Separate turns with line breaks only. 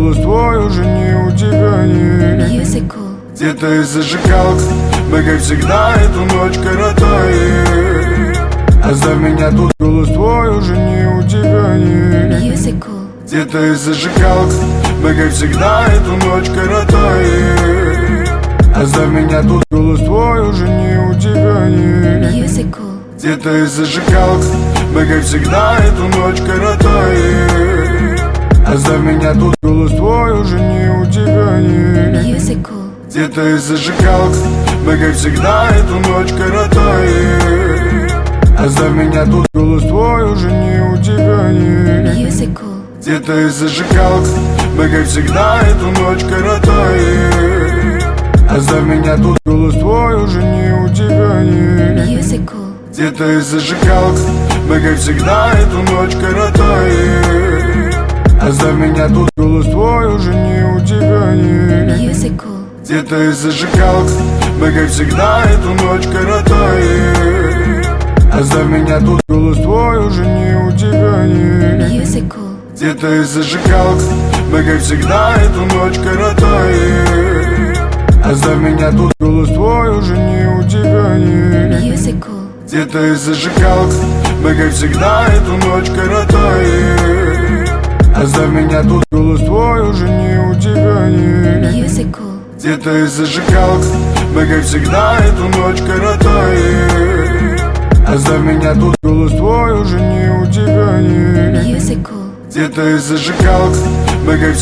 голос твой уже не у тебя есть. Где-то из зажигалок мы, как всегда, эту ночь коротаем. Оставь меня тут, голос твой уже не у тебя есть. Где-то из зажигалок мы, как всегда, эту ночь коротаем. Оставь меня тут, голос твой уже не у тебя есть. Где-то из зажигалок мы, как всегда, эту ночь коротаем. Оставь меня тут, голос твой уже не у тебя есть. Где-то из зажигалок мы, как всегда, эту ночь коротаем. Оставь меня тут, голос твой уже не у тебя есть. Где-то из зажигалок мы, как всегда, эту ночь коротаем. Оставь меня тут, голос твой уже не у тебя есть. Где-то из зажигалок мы, как всегда, эту ночь коротаем. Оставь меня тут, голос твой уже не у тебя есть. Где-то из зажигалок мы, как всегда, эту ночь коротаем. Оставь меня тут, голос твой уже не у тебя есть. Где-то из зажигалок мы, как всегда, эту ночь коротаем. Оставь меня тут, голос твой уже не у тебя есть. Где-то из зажигалок мы, как всегда, эту ночь коротаем. Оставь меня тут, голос твой уже не у тебя есть. Где-то из зажигалок мы, как всегда, эту ночь коротаем. Оставь меня тут, голос твой уже не у тебя есть. Где-то из зажигалок мы, как